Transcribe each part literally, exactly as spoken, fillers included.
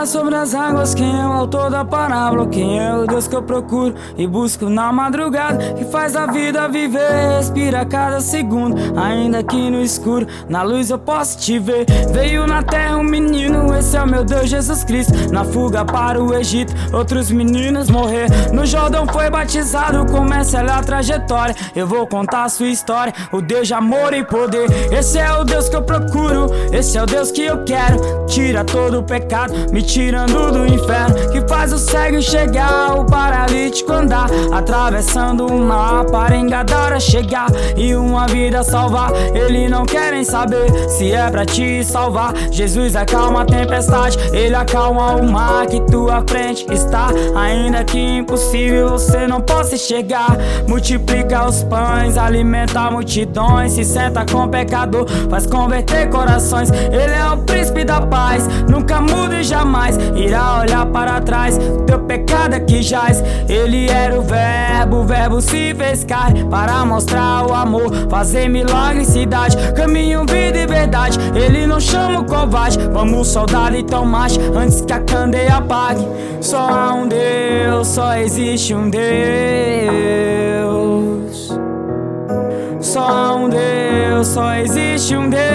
sobre as águas, quem é o autor da parábola? Quem é o Deus que eu procuro e busco na madrugada? Que faz a vida viver, respira cada segundo, ainda que no escuro, na luz eu posso te ver. Veio na terra um menino, esse é o meu Deus Jesus Cristo. Na fuga para o Egito, outros meninos morrer. No Jordão foi batizado, começa a trajetória. Eu vou contar a sua história, o Deus de amor e poder. Esse é o Deus que eu procuro, esse é o Deus que eu quero. Tira todo o pecado, me tirando do inferno. Que faz o cego enxergar, o paralítico andar, atravessando o mar para em Gadara chegar e uma vida salvar. Eles não querem saber se é pra te salvar. Jesus acalma a tempestade, ele acalma o mar que tua frente está. Ainda que impossível você não possa enxergar. Multiplica os pães, alimenta multidões. Se senta com pecador, faz converter corações. Ele é o príncipe da paz, nunca muda e jamais irá olhar para trás. Teu pecado aqui jaz. Ele era o verbo, o verbo se fez carne para mostrar o amor, fazer milagre em cidade. Caminho, vida e verdade, ele não chama o covarde. Vamos soldado então marche, antes que a candeia apague. Só há um Deus, só existe um Deus. Só há um Deus, só existe um Deus.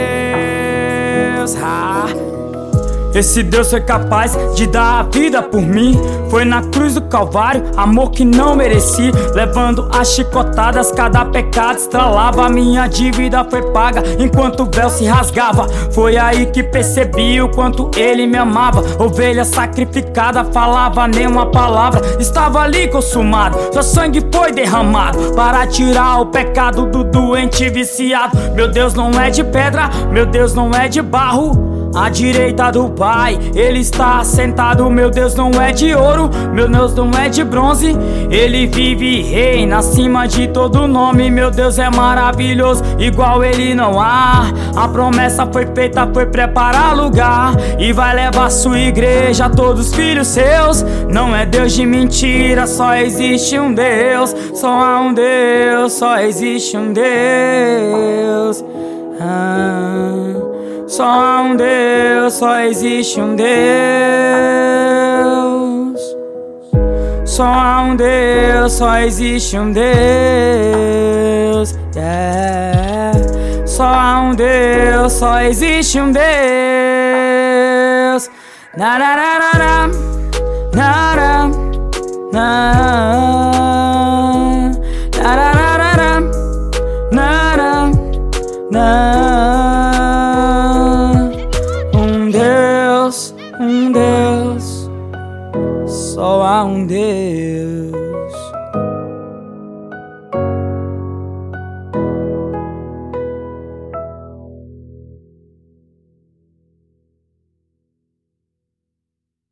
Ah. Esse Deus foi capaz de dar a vida por mim. Foi na cruz do Calvário, amor que não mereci. Levando as chicotadas, cada pecado estralava. A minha dívida foi paga enquanto o véu se rasgava. Foi aí que percebi o quanto ele me amava. Ovelha sacrificada, falava nenhuma palavra. Estava ali consumado, seu sangue foi derramado para tirar o pecado do doente viciado. Meu Deus não é de pedra, meu Deus não é de barro. À direita do Pai, ele está sentado. Meu Deus não é de ouro, meu Deus não é de bronze. Ele vive e reina acima de todo nome. Meu Deus é maravilhoso, igual ele não há. A promessa foi feita, foi preparar lugar e vai levar sua igreja, todos os filhos seus. Não é Deus de mentira, só existe um Deus. Só há um Deus, só existe um Deus. ah. Só há um Deus, só existe um Deus. Só há um Deus, só existe um Deus. Yeah. Só há um Deus, só existe um Deus. Na na na na na na na na na na na na na.